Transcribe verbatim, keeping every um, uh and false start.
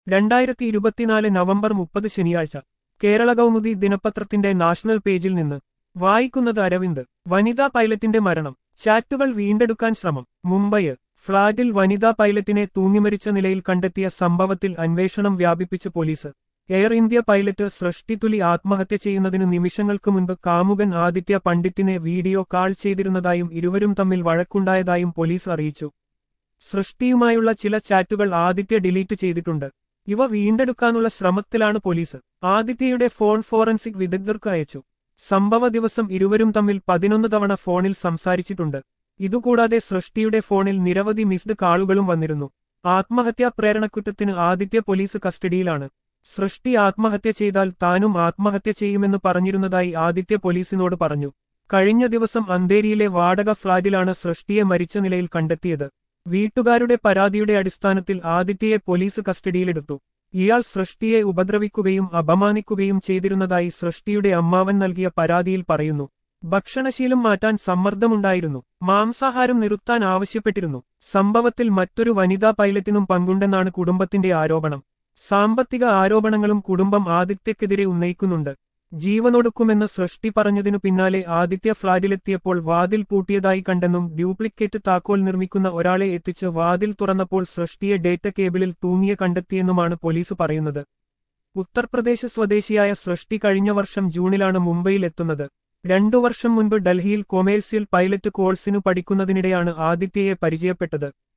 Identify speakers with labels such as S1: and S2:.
S1: രണ്ടായിരത്തി ഇരുപത്തിനാല് നവംബർ മുപ്പത് ശനിയാഴ്ച കേരള കൗമുദി ദിനപത്രത്തിന്റെ നാഷണൽ പേജിൽ നിന്ന് വായിക്കുന്നത് അരവിന്ദ്. വനിതാ പൈലറ്റിന്റെ മരണം, ചാറ്റുകൾ വീണ്ടെടുക്കാൻ ശ്രമം. മുംബൈ ഫ്ളാറ്റിൽ വനിതാ പൈലറ്റിനെ തൂങ്ങിമരിച്ച നിലയിൽ കണ്ടെത്തിയ സംഭവത്തിൽ അന്വേഷണം വ്യാപിപ്പിച്ച് police. Air India pilot Srishti Tuli ആത്മഹത്യ ചെയ്യുന്നതിനു നിമിഷങ്ങൾക്ക് മുൻപ് കാമുകൻ ആദിത്യ പണ്ഡിറ്റിനെ വീഡിയോ കാൾ ചെയ്തിരുന്നതായും ഇരുവരും തമ്മിൽ വഴക്കുണ്ടായതായും പോലീസ് അറിയിച്ചു. സൃഷ്ടിയുമായുള്ള ചില ചാറ്റുകൾ ആദിത്യ ഡിലീറ്റ് ചെയ്തിട്ടുണ്ട്. ഇവ വീണ്ടെടുക്കാനുള്ള ശ്രമത്തിലാണ് പോലീസ്. ആദിത്യയുടെ ഫോൺ ഫോറൻസിക് വിദഗ്ധർക്ക് അയച്ചു. സംഭവ ദിവസം ഇരുവരും തമ്മിൽ പതിനൊന്ന് തവണ ഫോണിൽ സംസാരിച്ചിട്ടുണ്ട്. ഇതുകൂടാതെ സൃഷ്ടിയുടെ ഫോണിൽ നിരവധി മിസ്ഡ് കാളുകളും വന്നിരുന്നു. ആത്മഹത്യാ പ്രേരണക്കുറ്റത്തിന് ആദിത്യ പോലീസ് കസ്റ്റഡിയിലാണ്. സൃഷ്ടി ആത്മഹത്യ ചെയ്താൽ താനും ആത്മഹത്യ ചെയ്യുമെന്ന് പറഞ്ഞിരുന്നതായി ആദിത്യ പോലീസിനോട് പറഞ്ഞു. കഴിഞ്ഞ ദിവസം അന്തേരിയിലെ വാടക ഫ്ളാറ്റിലാണ് സൃഷ്ടിയെ മരിച്ച നിലയിൽ കണ്ടെത്തിയത്. വീട്ടുകാരുടെ പരാതിയുടെ അടിസ്ഥാനത്തിൽ ആദിത്യയെ പോലീസ് കസ്റ്റഡിയിലെടുത്തു. ഇയാൾ സൃഷ്ടിയെ ഉപദ്രവിക്കുകയും അപമാനിക്കുകയും ചെയ്തിരുന്നതായി സൃഷ്ടിയുടെ അമ്മാവൻ നൽകിയ പരാതിയിൽ പറയുന്നു. ഭക്ഷണശീലം മാറ്റാൻ സമ്മർദ്ദമുണ്ടായിരുന്നു. മാംസാഹാരം നിർത്താൻ ആവശ്യപ്പെട്ടിരുന്നു. സംഭവത്തിൽ മറ്റൊരു വനിതാ പൈലറ്റിനും പങ്കുണ്ടെന്നാണ് കുടുംബത്തിന്റെ ആരോപണം. സാമ്പത്തിക ആരോപണങ്ങളും കുടുംബം ആദിത്യക്കെതിരെ ഉന്നയിക്കുന്നുണ്ട്. ജീവനൊടുക്കുമെന്ന് സൃഷ്ടി പറഞ്ഞതിനു പിന്നാലെ ആദിത്യ ഫ്ളാറ്റിലെത്തിയപ്പോൾ വാതിൽ പൂട്ടിയതായി കണ്ടെന്നും ഡ്യൂപ്ലിക്കേറ്റ് താക്കോൽ നിർമ്മിക്കുന്ന ഒരാളെ എത്തിച്ച് വാതിൽ തുറന്നപ്പോൾ സൃഷ്ടിയെ ഡേറ്റ കേബിളിൽ തൂങ്ങിയ കണ്ടെത്തിയെന്നുമാണ് പോലീസ് പറയുന്നത്. ഉത്തർപ്രദേശ് സ്വദേശിയായ സൃഷ്ടി കഴിഞ്ഞ വർഷം ജൂണിലാണ് മുംബൈയിൽ എത്തുന്നത്. രണ്ടു വർഷം മുൻപ് ഡൽഹിയിൽ കൊമേഴ്സ്യൽ പൈലറ്റ് കോഴ്സിനു പഠിക്കുന്നതിനിടെയാണ് ആദിത്യയെ പരിചയപ്പെട്ടത്.